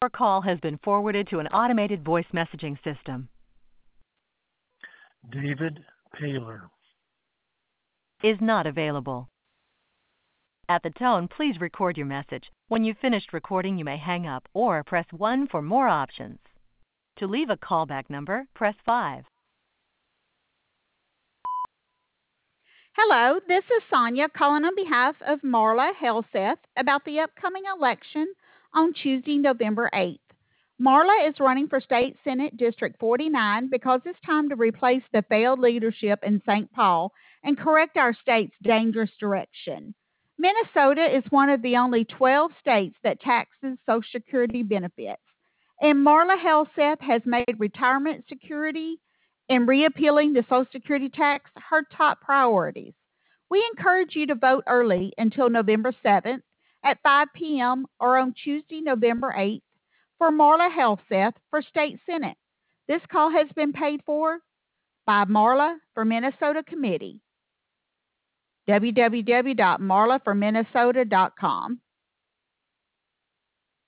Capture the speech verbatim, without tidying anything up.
Your call has been forwarded to an automated voice messaging system. David Paler Is not available. At the tone, please record your message. When you've finished recording, you may hang up or press one for more options. To leave a callback number, press five. Hello, this is Sonia calling on behalf of Marla Helseth about the upcoming election on Tuesday, November eighth. Marla is running for State Senate District forty-nine because it's time to replace the failed leadership in Saint Paul and correct our state's dangerous direction. Minnesota is one of the only twelve states that taxes Social Security benefits, and Marla Helseth has made retirement security and reappealing the Social Security tax her top priorities. We encourage you to vote early until November seventh at five p.m. or on Tuesday, November eighth for Marla Helseth for State Senate. This call has been paid for by Marla for Minnesota Committee, w w w dot marla for minnesota dot com.